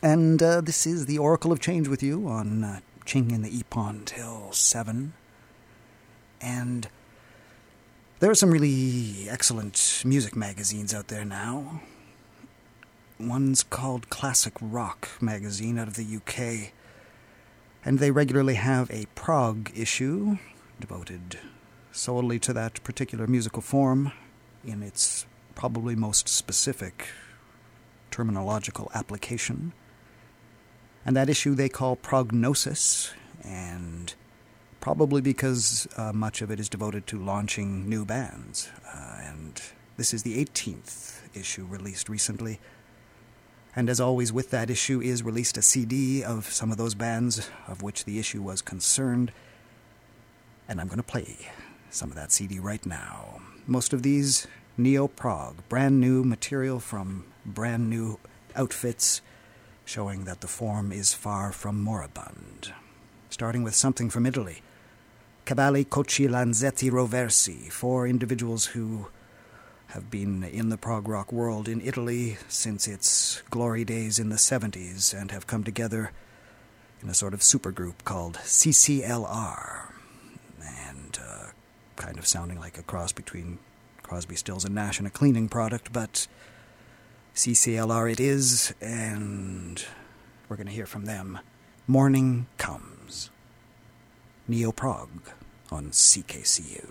And this is the Oracle of Change with you on Ching in the Ippon till 7. And there are some really excellent music magazines out there now. One's called Classic Rock magazine out of the UK. And they regularly have a prog issue devoted solely to that particular musical form in its probably most specific terminological application. And that issue they call Prognosis, and probably because much of it is devoted to launching new bands. And this is the 18th issue released recently. And as always with that issue is released a CD of some of those bands of which the issue was concerned. And I'm going to play some of that CD right now. Most of these neo-prog, brand new material from brand new outfits, showing that the form is far from moribund. Starting with something from Italy. Cavalli Cocci Lanzetti Roversi, 4 individuals who have been in the prog rock world in Italy since its glory days in the 70s and have come together in a sort of supergroup called CCLR. And kind of sounding like a cross between Crosby, Stills, and Nash and a cleaning product, but CCLR it is, and we're going to hear from them. Morning Comes. Neo-prog on CKCU.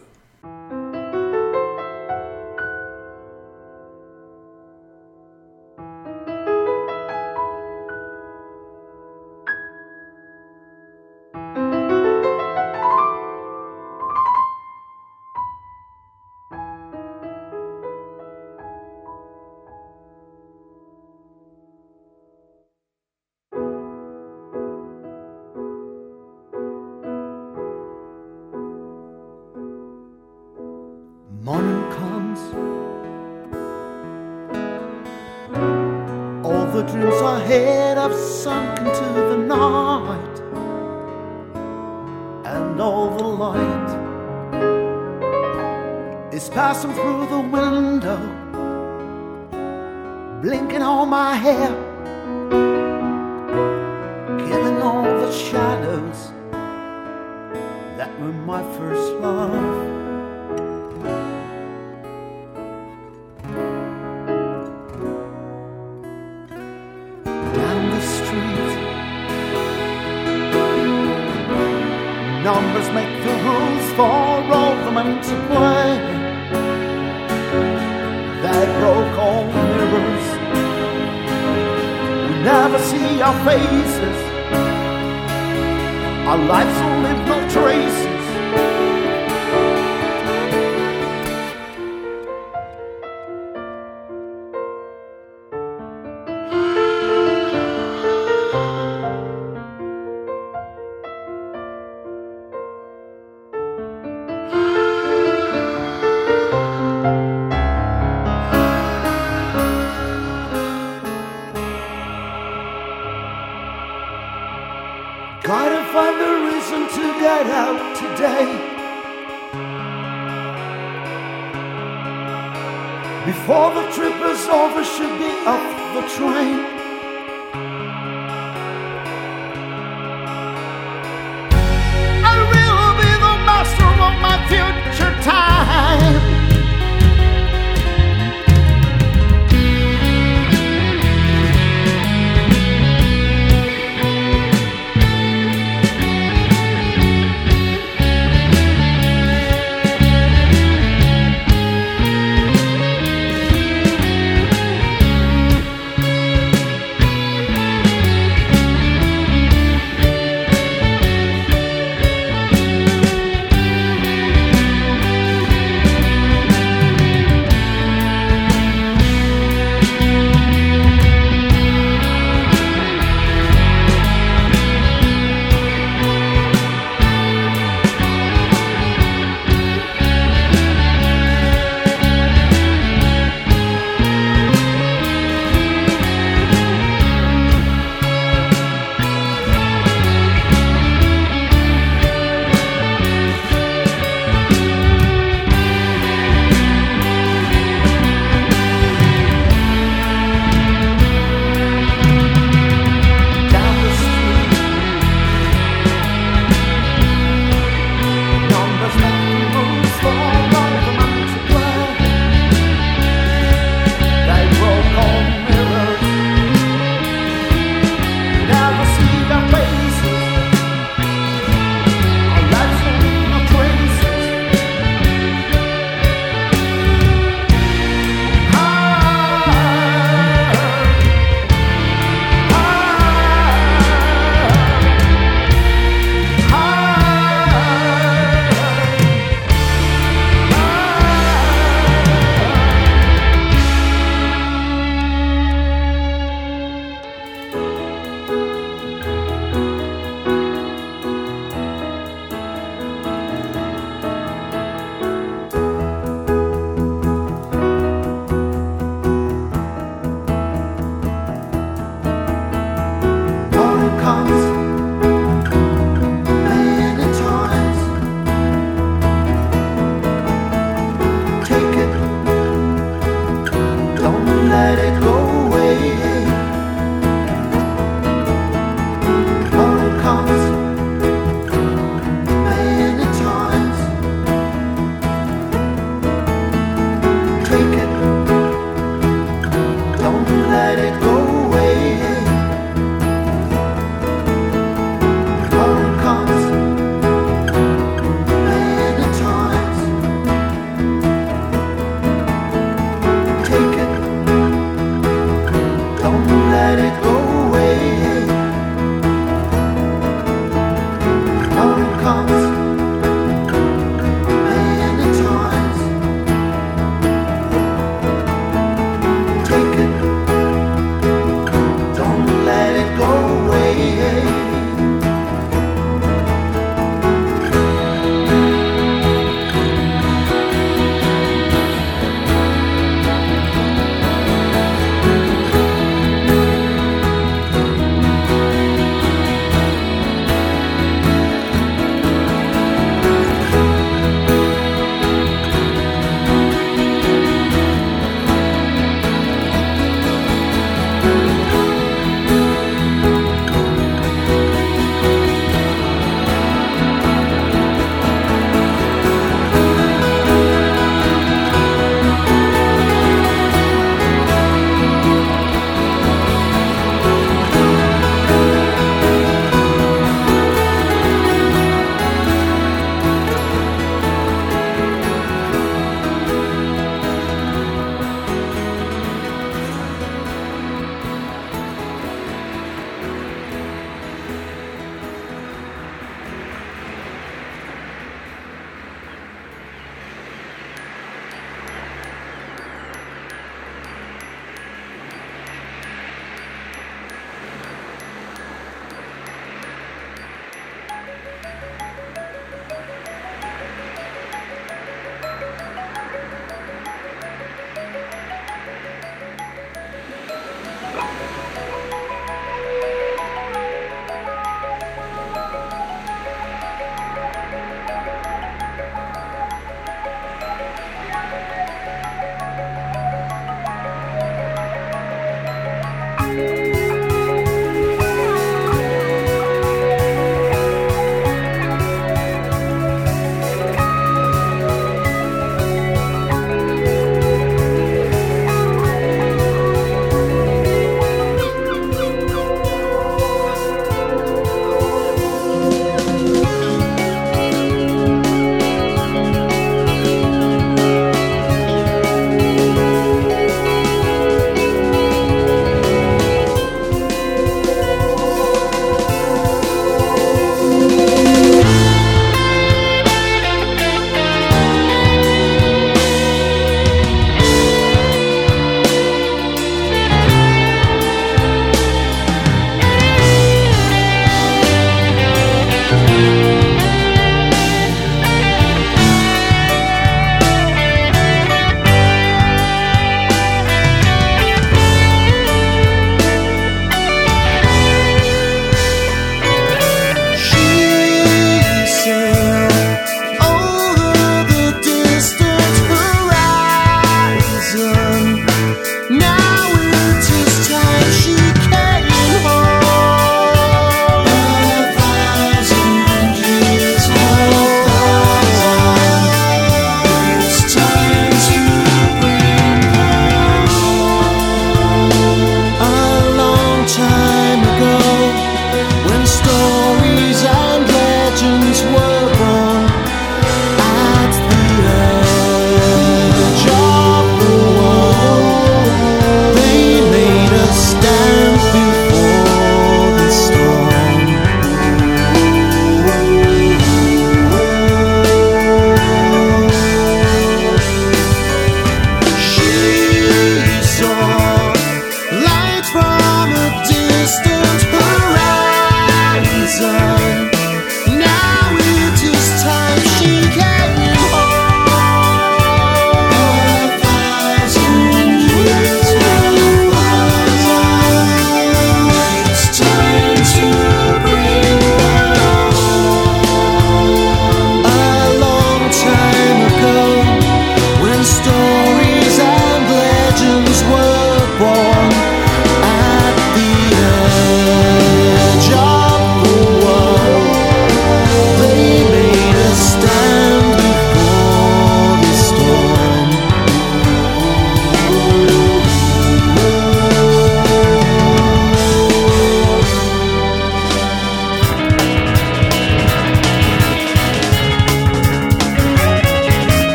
Morning comes, all the dreams ahead have sunk into the night, and all the light is passing through the window, blinking on my hair, killing all the shadows that were my first love. Numbers make the rules for all the men to play. They broke all mirrors. We never see our faces. Our lives will leave no traces. Gotta find a reason to get out today before the trip is over, should be off the train. I will be the master of my future time.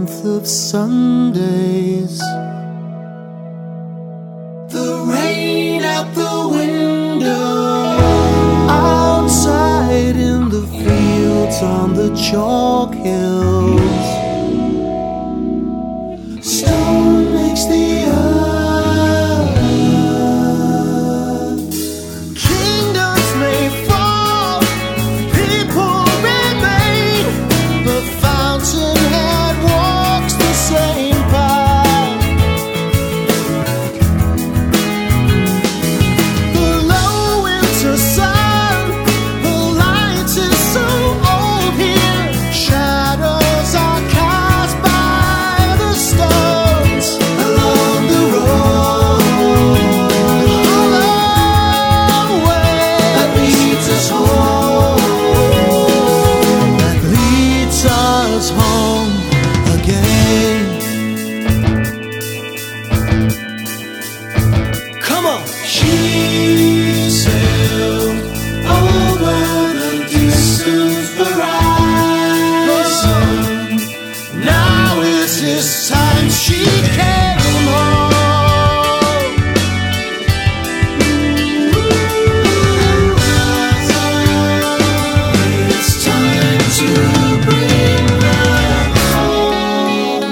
month of Sundays. The rain out the window, outside in the fields on the chalk hills. Stone makes the earth. Kingdoms may fall, people remain. The fountainhead walks the same path. The low winter sun, the light is so old here. Shadows are cast by the stones along the road. A long way that leads us home, that leads us home again. Come on. She sailed over the distant horizon. Now is this time she came home. It's time to bring her home.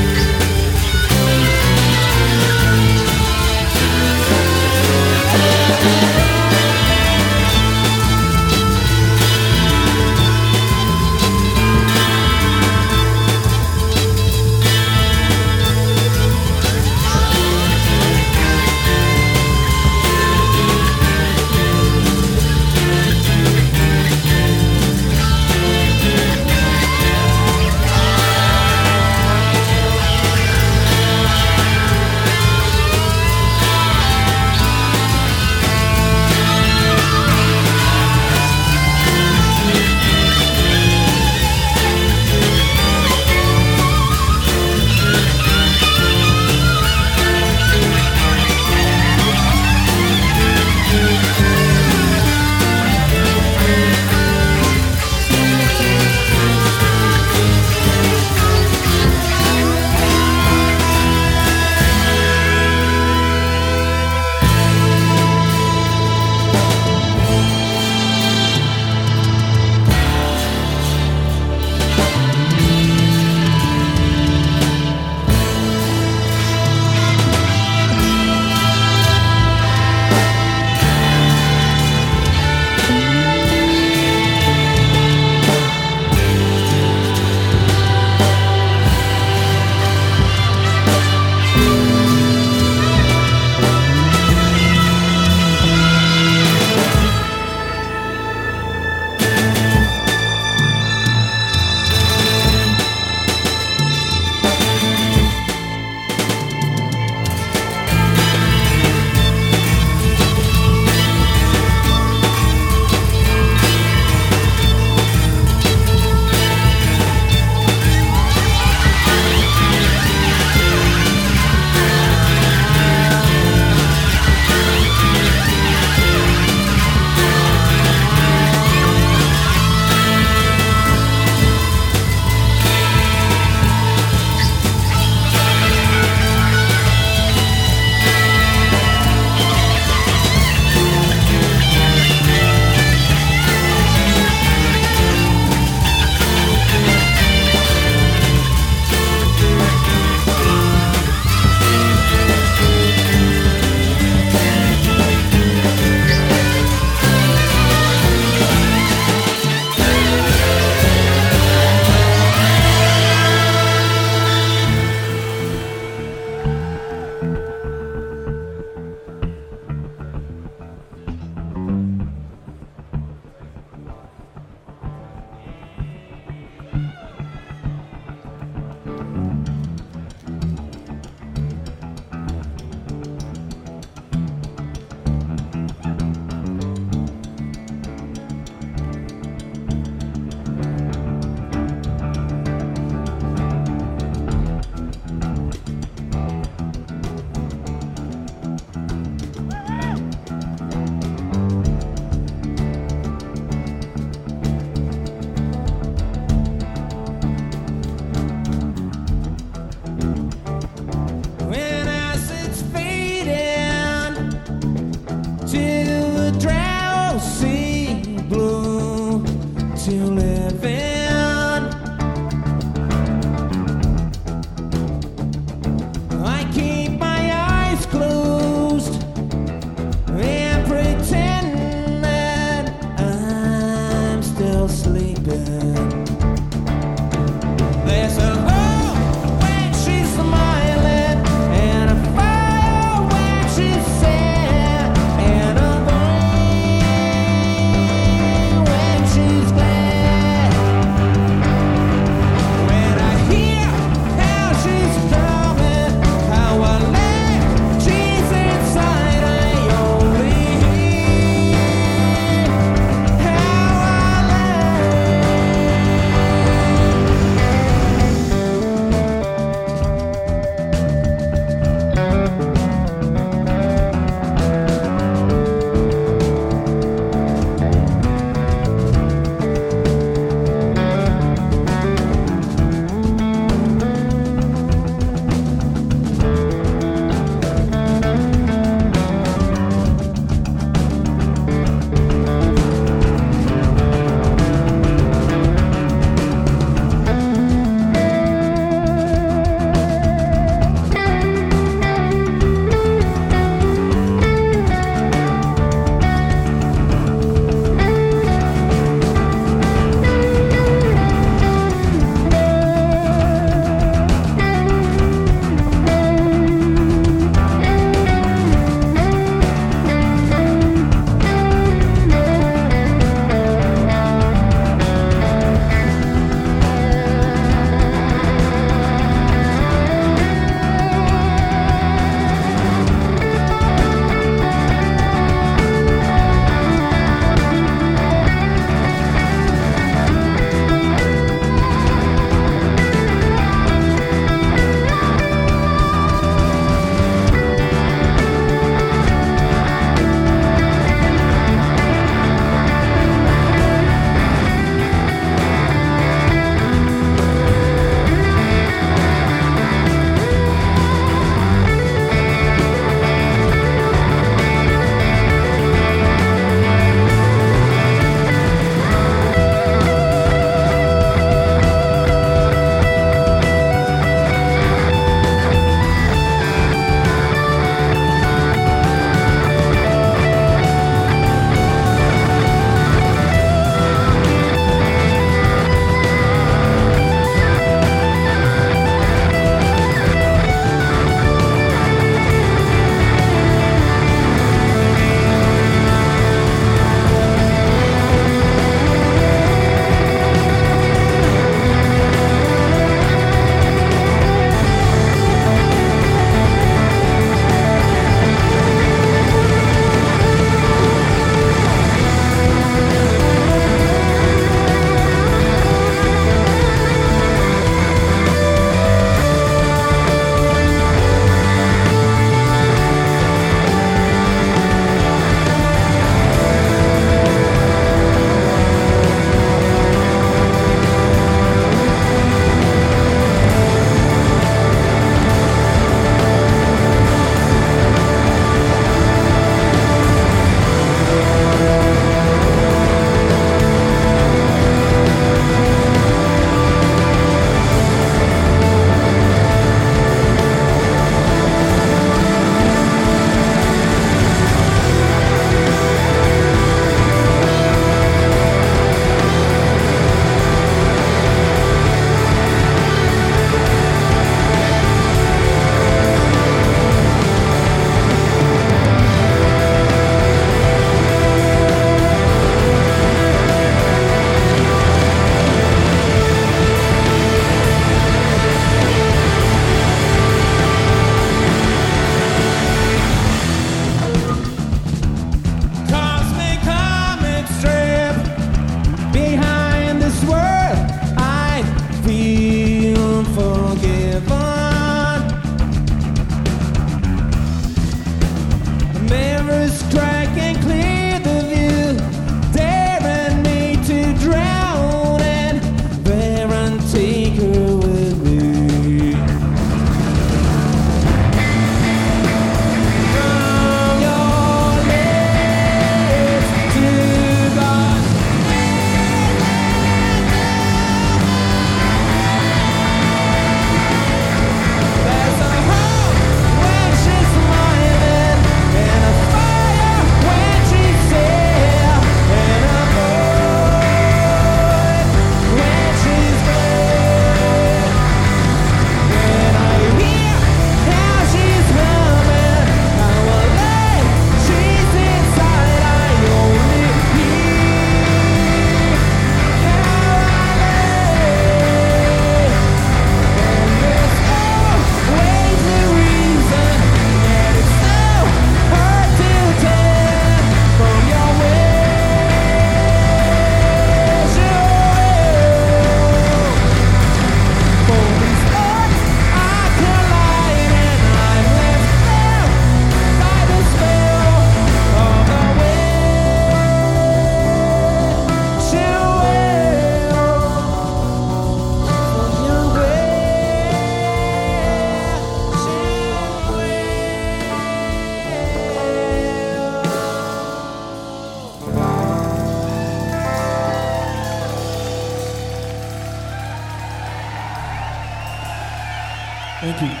Thank you.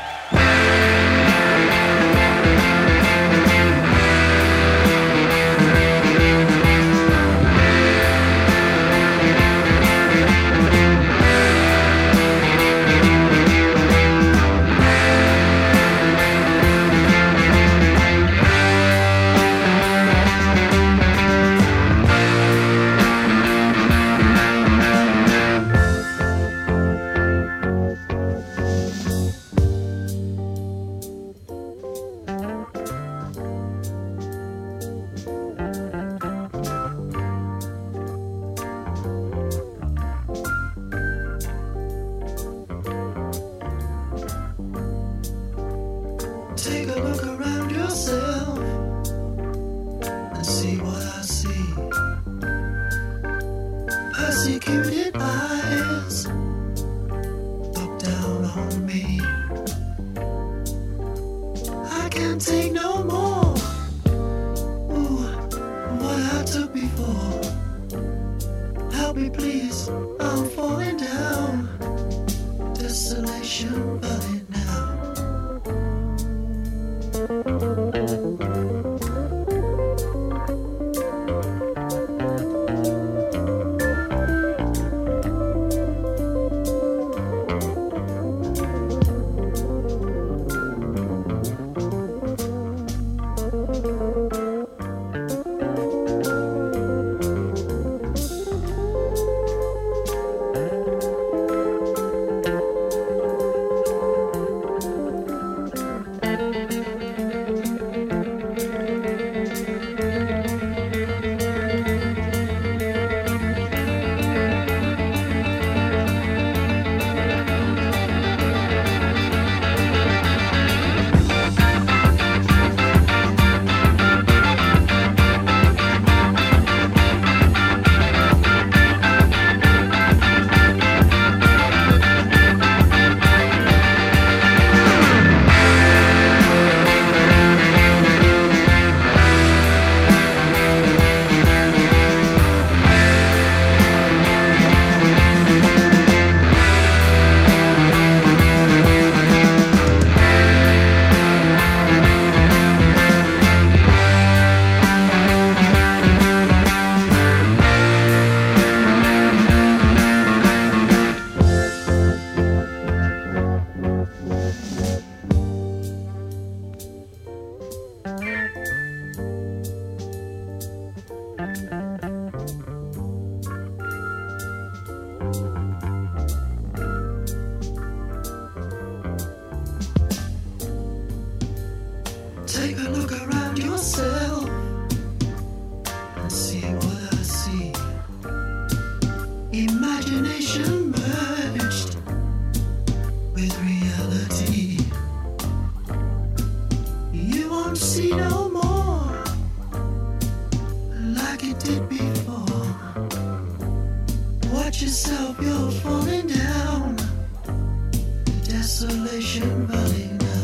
Take a look around yourself and see what I see. Persecuted eyes look down on me. I can't take no more. Ooh, what I took before. Help me please, I'm falling down. Desolation burning now. Take a look around yourself and see what I see. Imagination merged with reality. You won't see no more like it did before. Watch yourself, you're falling down. Desolation burning now.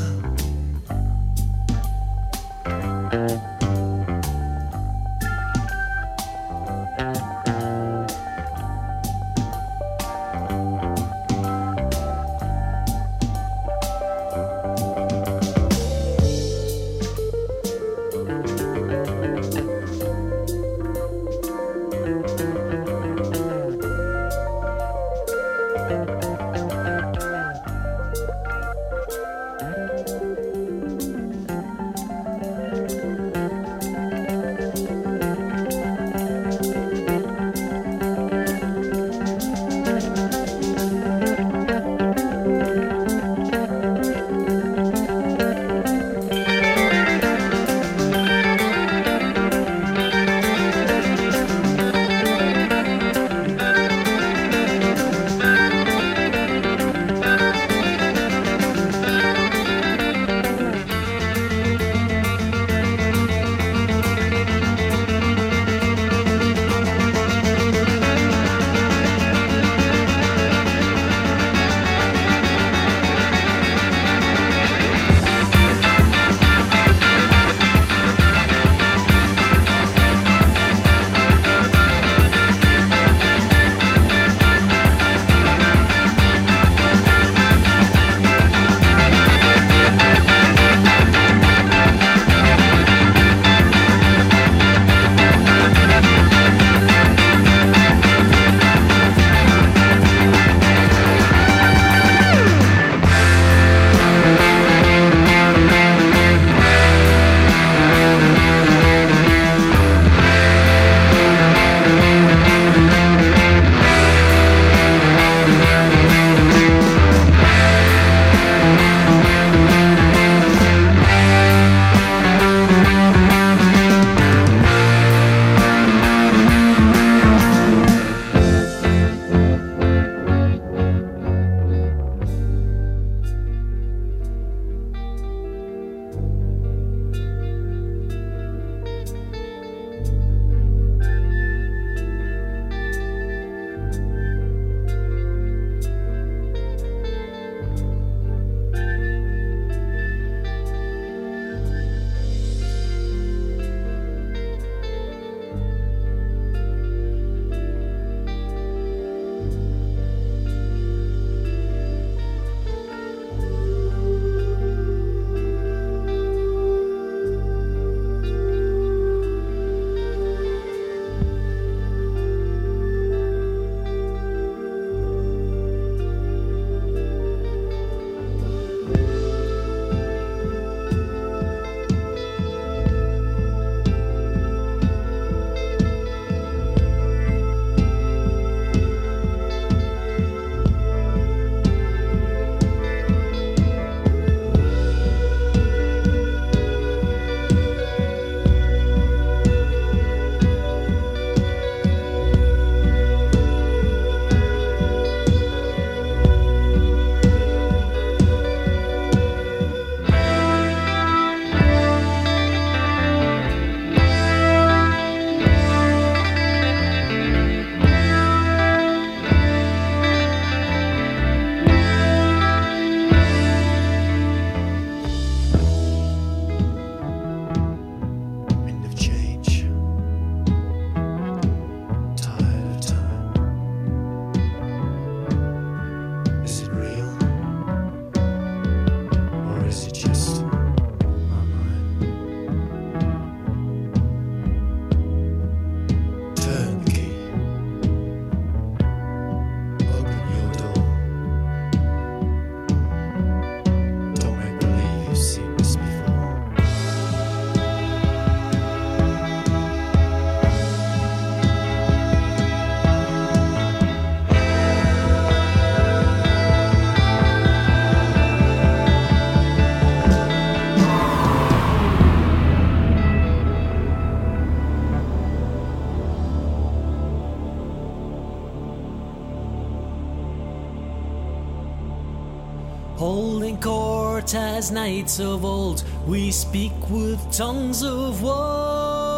Holding court as knights of old, we speak with tongues of war.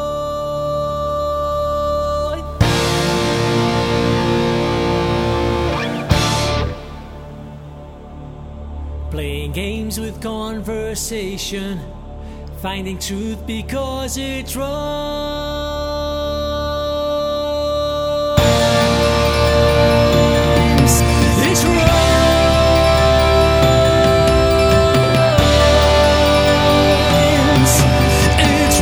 Playing games with conversation, finding truth because it rhymes. It rhymes. It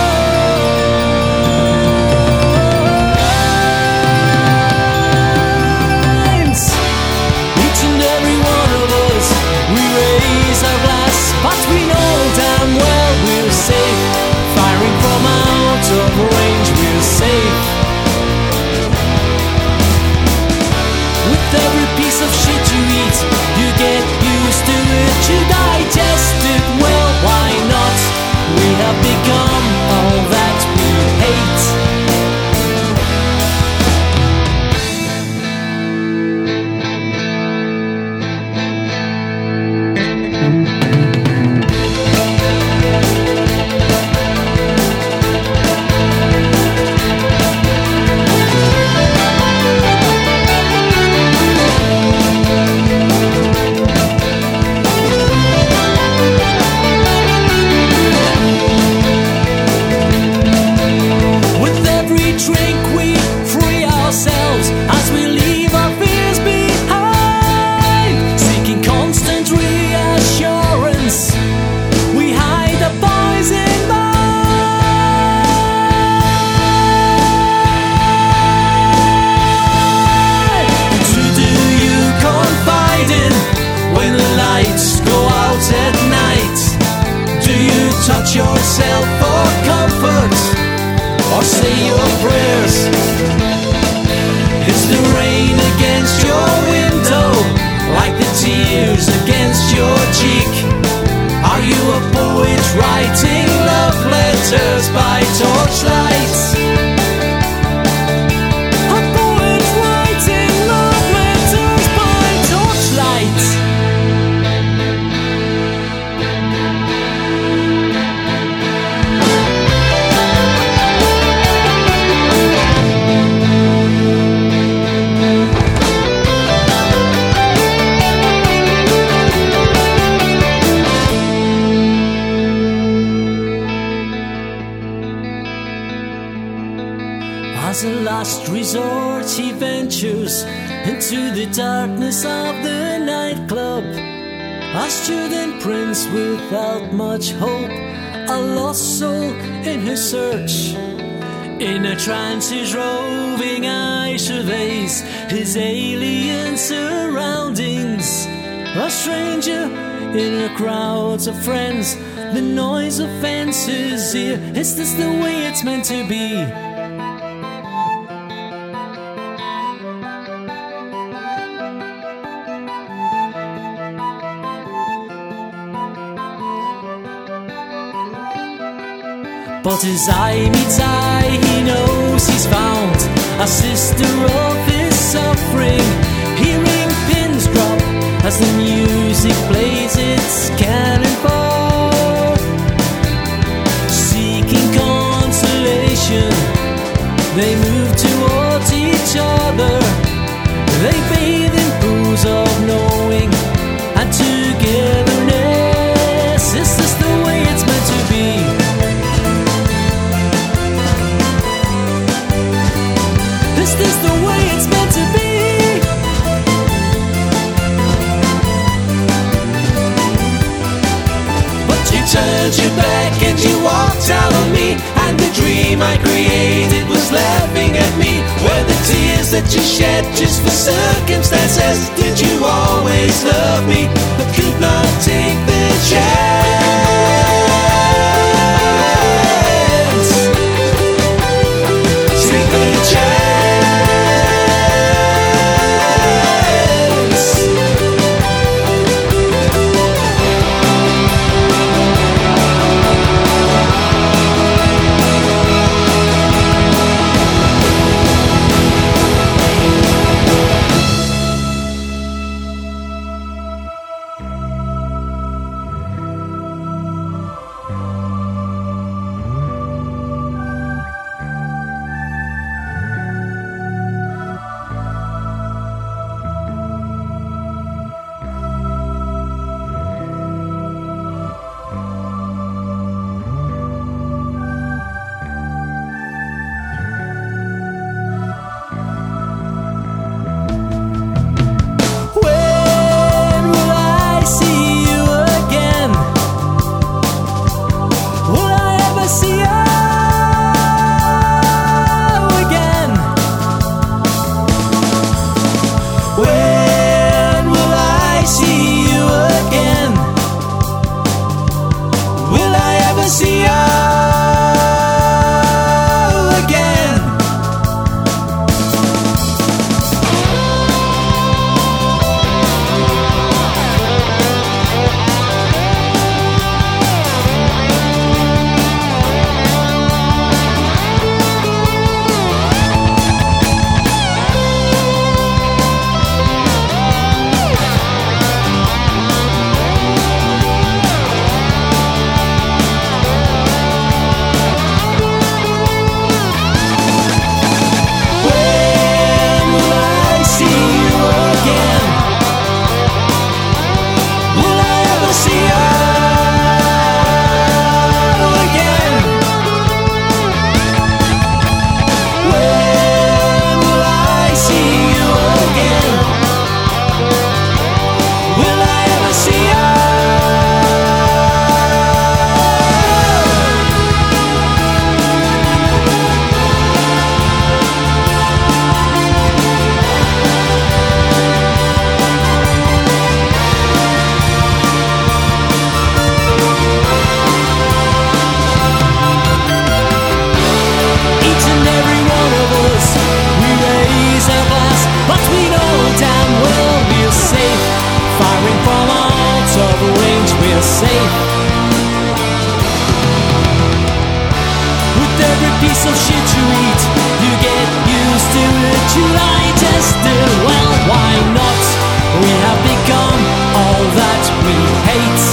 rhymes. Each and every one of us, we raise our glass, but we know damn well we're safe. Firing from out of range, we're safe. With every piece of shit you eat, you get used to it, you digest it well, why not? We have become all that we hate. With every drink we free ourselves as we leave our fears behind. Seeking constant reassurance, we hide the poison mind. Who do you confide in when the lights go out at night? Do you touch yourself for comfort, or say your prayers? It's the rain against your window, like the tears against your cheek. Are you a poet writing love letters by torchlight? A poet writing love letters by torchlight. As a last resort, he ventures into the darkness of the nightclub. A student prince without much hope, a lost soul in his search. In a trance, his roving eye surveys his alien surroundings. A stranger in a crowd of friends, the noise of fences here. Is this the way it's meant to be? But as eye meets eye, he knows he's found a sister of his suffering. Hearing pins drop as the music plays its cannonball. Seeking consolation, they move towards each other. They bathe in pools of knowing and togetherness. Is this the way it's meant to be? Is this the way it's meant to be? But you turned your back and you walked out on me, and the dream I created was laughing at me. Were the tears that you shed just for circumstances? Did you always love me but could not take the chance? Take the chance. piece of shit you eat. You get used to it, you digest it. Well, why not? We have become all that we hate.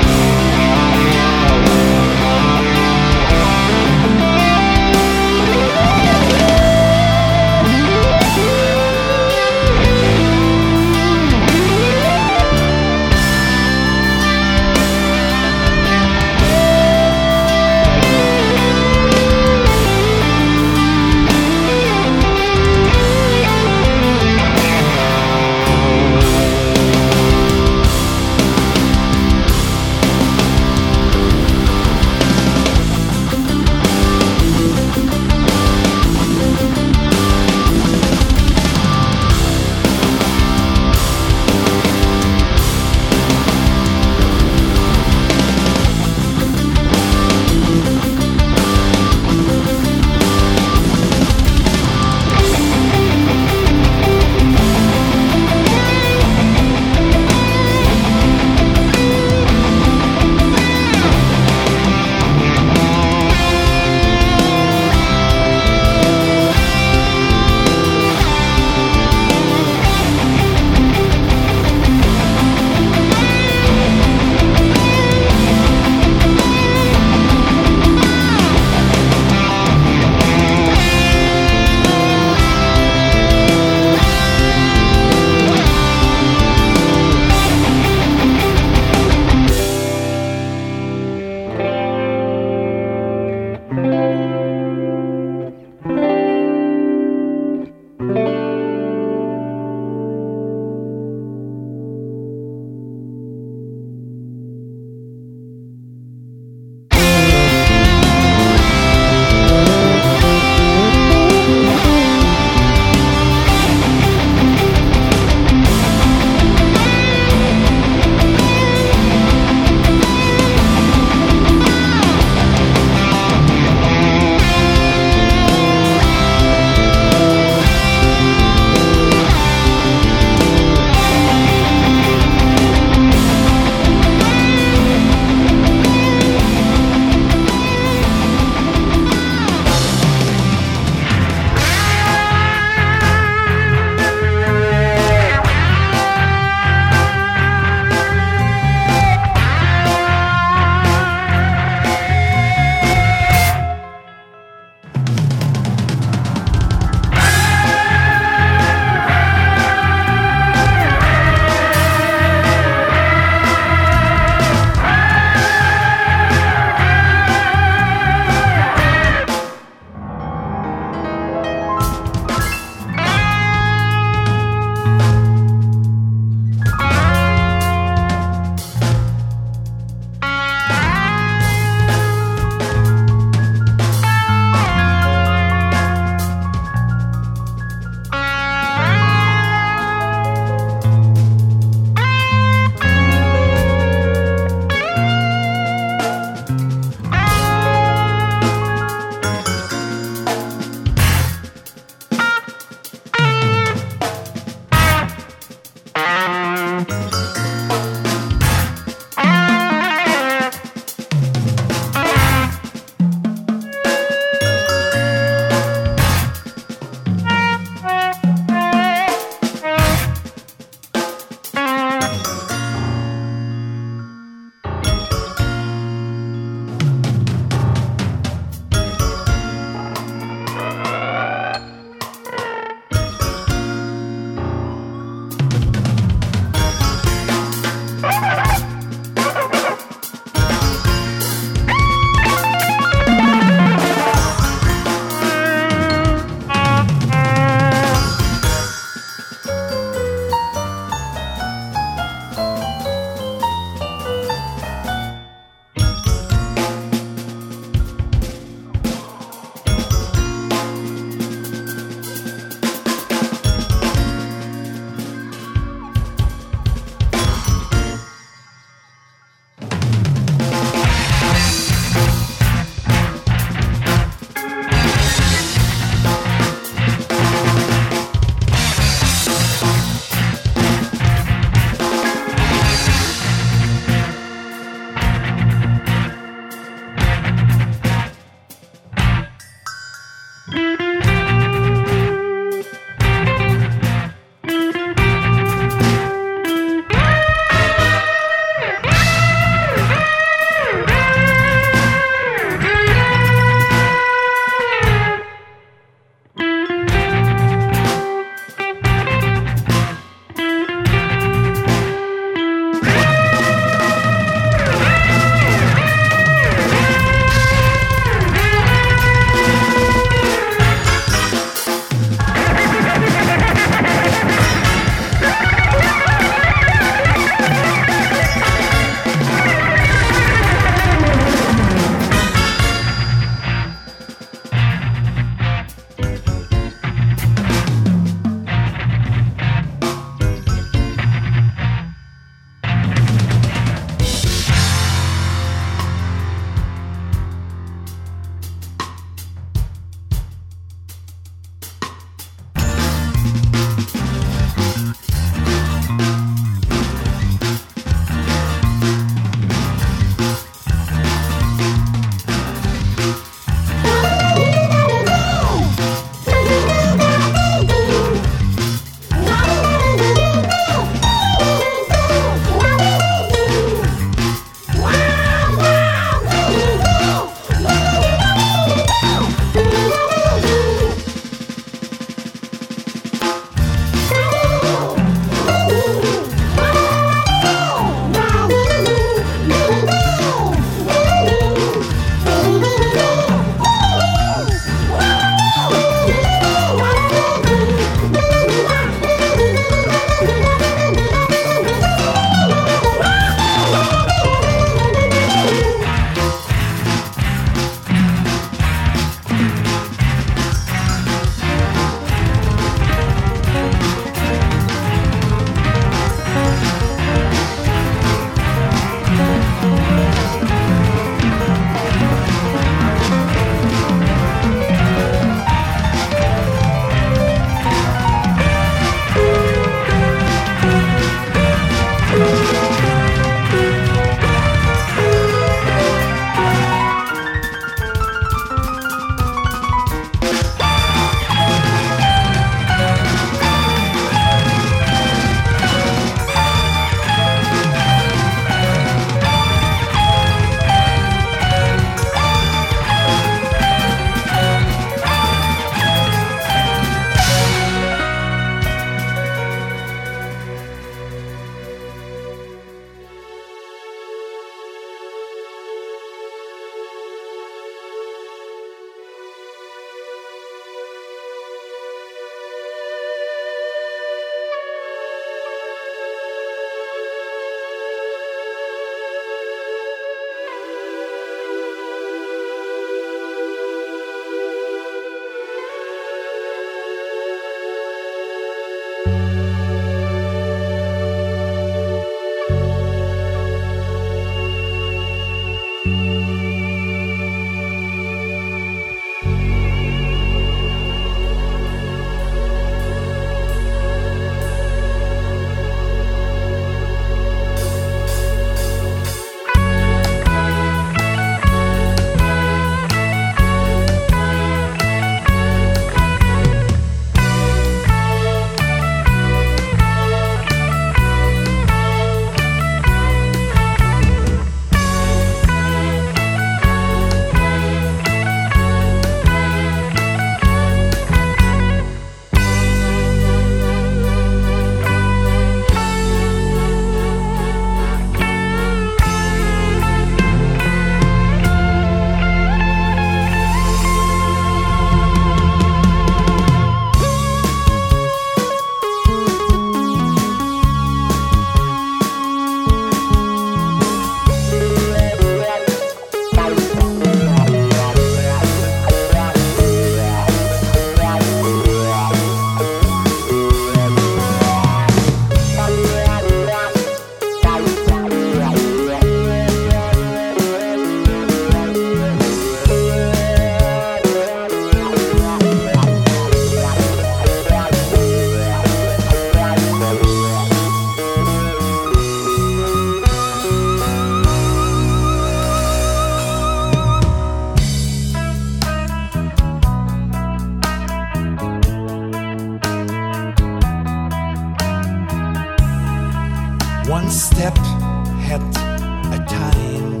step at a time.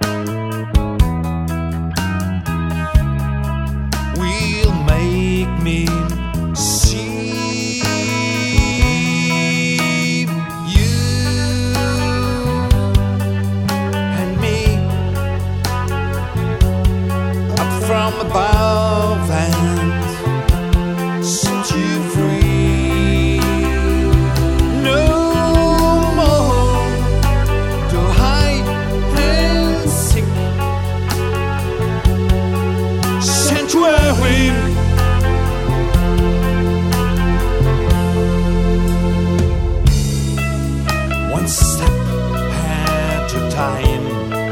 Will make me see you and me up from above and set you free. No more to hide and seek. Sanctuary. One step at a time.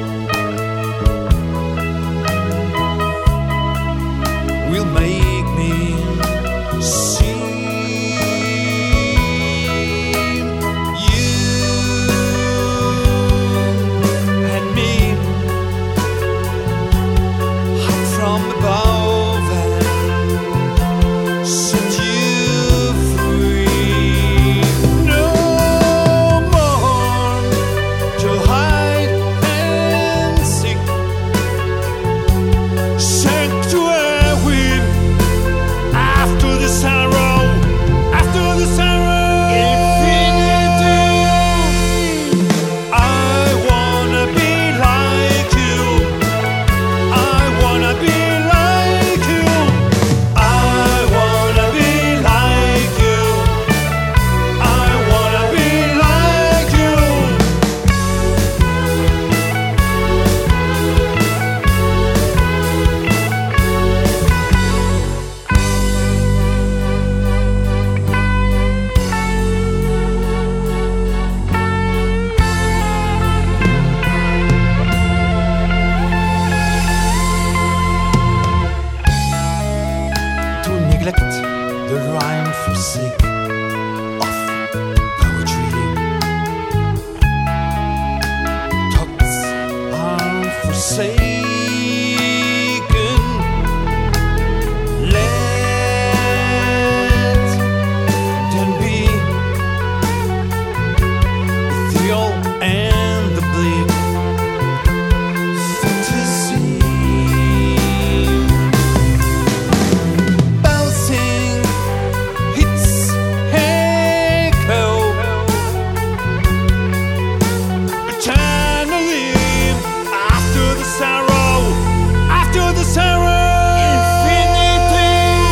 Will make me see you and me up from above and set you free. No more to hide and seek. Sanctuary after the sorrow, after the sorrow. Infinity. I wanna be like you. I wanna be like you. I wanna be like you. I wanna be like you. To neglect the rhyme for sake of poetry. Thoughts are forsaken. Let them be ethereal and the bleak fantasy. Bouncing its echo eternally after the sorrow, after the sorrow. Infinity.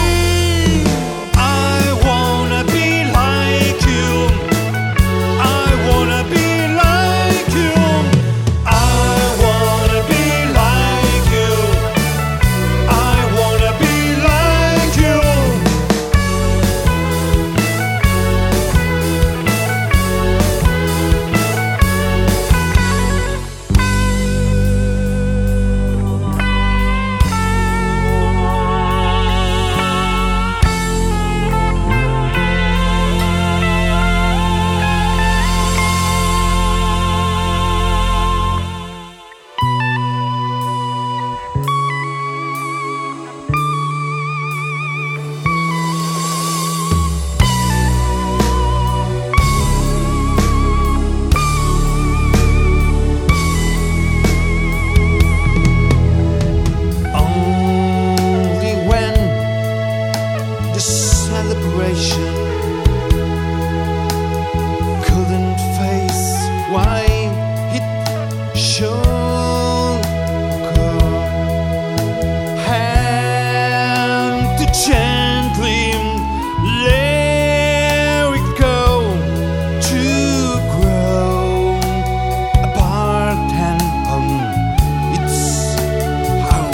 I wanna be like you. I wanna be like you. I wanna be like you. I wanna be like you. Only when the celebration couldn't face why it should go, and to gently let it go to grow apart and on its own.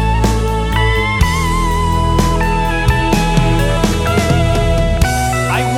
I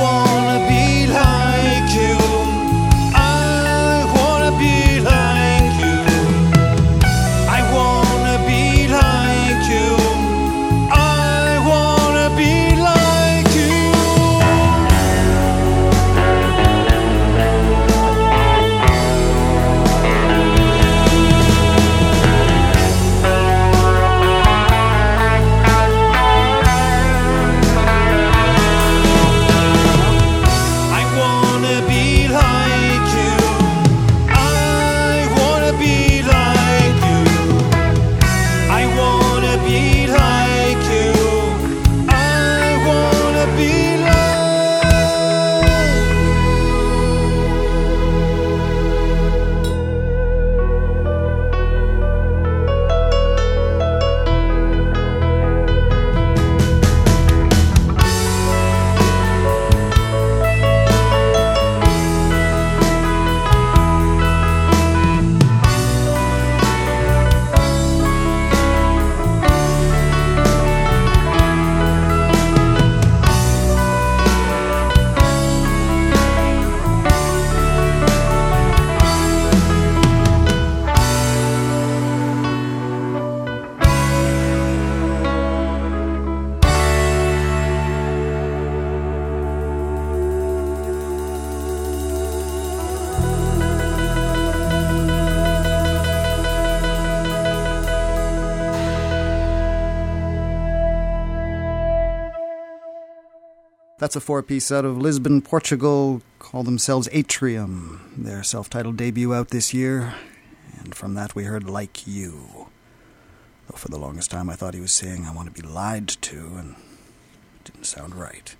That's a four-piece out of Lisbon, Portugal, call themselves Atrium. Their self-titled debut out this year, and from that we heard Like You. Though for the longest time I thought he was saying I want to be lied to, and it didn't sound right.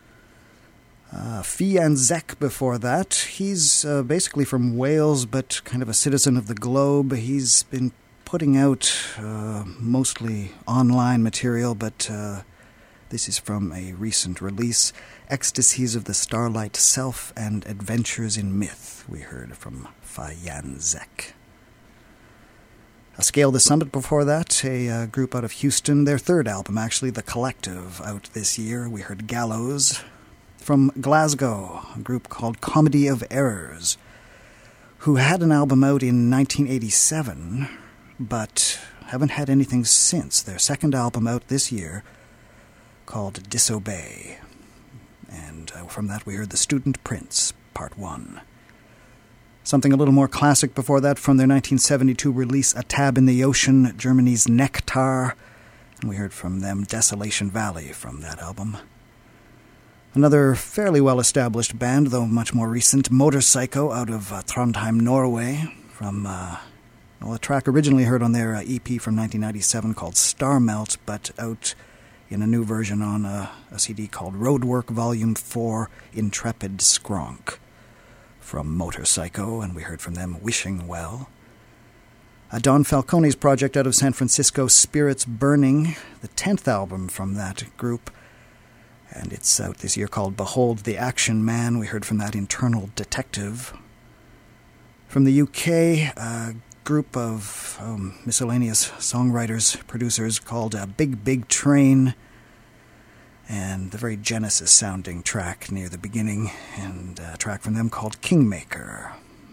Fian Zek before that. He's basically from Wales, but kind of a citizen of the globe. He's been putting out mostly online material, but this is from a recent release, Ecstasies of the Starlight Self and Adventures in Myth, we heard from Fian Zek. Scale the Summit before that, a group out of Houston, their third album actually, The Collective, out this year. We heard Gallows. From Glasgow, a group called Comedy of Errors, who had an album out in 1987, but haven't had anything since. Their second album out this year, called Disobey. And from that we heard The Student Prince, Part 1. Something a little more classic before that from their 1972 release, A Tab in the Ocean, Germany's Nectar. And we heard from them Desolation Valley from that album. Another fairly well-established band, though much more recent, Motorpsycho out of Trondheim, Norway, from a track originally heard on their EP from 1997 called Starmelt, but out in a new version on a CD called Roadwork Volume 4, Intrepid Skronk, from Motorpsycho, and we heard from them Wishing Well. Don Falcone's project out of San Francisco, Spirits Burning, the 10th album from that group, and it's out this year called Behold the Action Man. We heard from that Internal Detective. From the UK, a group of miscellaneous songwriters, producers called Big Big Train, and the very Genesis-sounding track near the beginning, and a track from them called Kingmaker.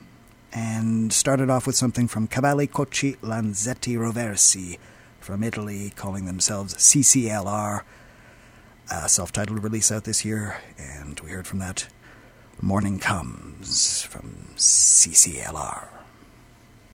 And started off with something from Cavalli Cocci Lanzetti Roversi from Italy, calling themselves CCLR. A self-titled release out this year, and we heard from that Morning Comes from CCLR.